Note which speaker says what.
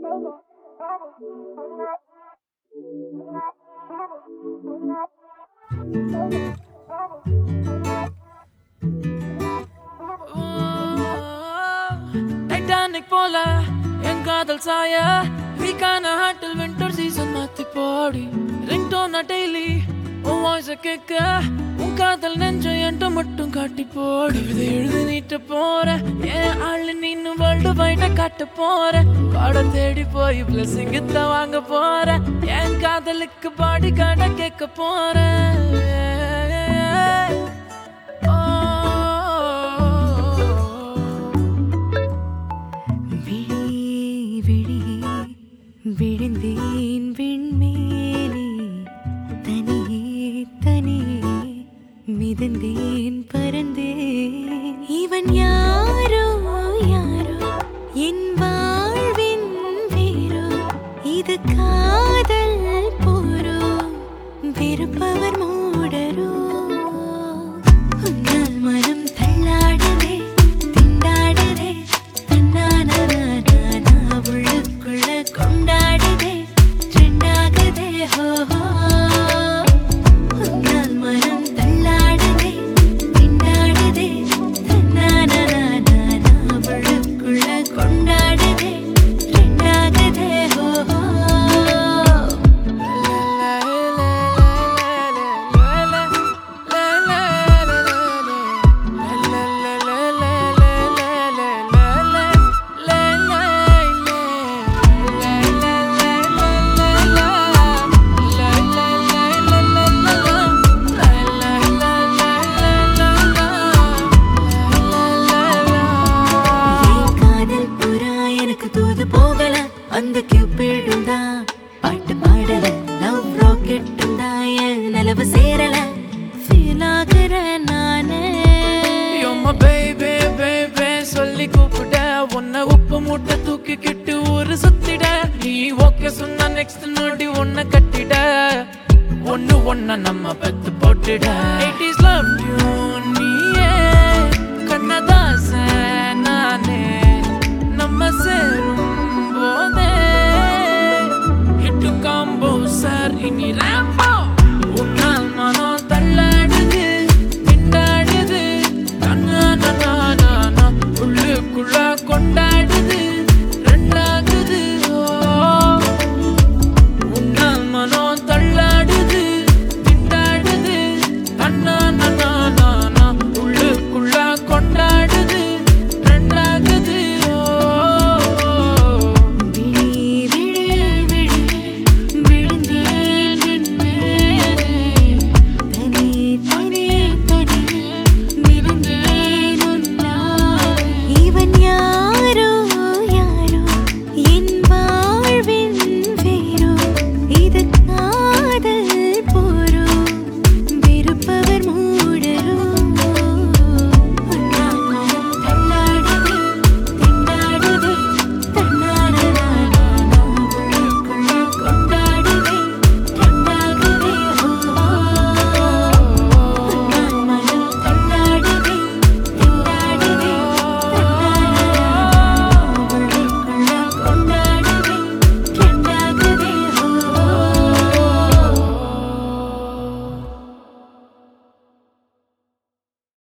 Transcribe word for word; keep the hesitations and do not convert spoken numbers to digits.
Speaker 1: Titanic pola en kaadal saya weekana hatil winter season mathi podi ringtone daily un voice kekka un kaadal nenja enta mattum kaatti podi kavitha eludhu neetta pora en aal neenu world wide katta pora kaada thedi poi blessing itta vaanga pora en kaadalukku body kaada kekka pora
Speaker 2: விழுந்தேன் விண்மேலே தனியே தனியே மிதந்தேன் பறந்தேன் இவன் யாரோ யாரோ என் வாழ்வின் வேரோ இது காதல் போரோ வெறுப்பவர் மூடரோ உன்னால் மனம் தள்ளாடுதே திண்டாடுதே தன்னானா உள்ளுக்குள்ள கொண்டாடுதே ட்ரெண்டாகுதே ஹோ ஹோ உன்னால் மனம் தள்ளாடுதே திண்டாடுதே தன்னானா உள்ளுக்குள்ள கொண்டாடுதே ட்ரெண்டாகுதே ஹோ ஹோ அந்த கியூபிடும் தான் பாட்டு பாடல லவ் ராக்கெட்டும் தான் என் நிலவு சேரல ஃபீல் ஆகுறேன் நானே
Speaker 1: You're my baby baby சொல்லி கூப்பிட உன்னை உப்பு மூட்டை தூக்கிக்கிட்டு ஊரு சுத்திட நீ ஓகே சொன்னா நெக்ஸ்ட் நோடி உன்னை கட்டிட ஒன்னு ஒன்ன நம்ம பெத்து போட்டுட eighties love tune நீயே கண்ணதாசன் நானே நம்ம சேரும்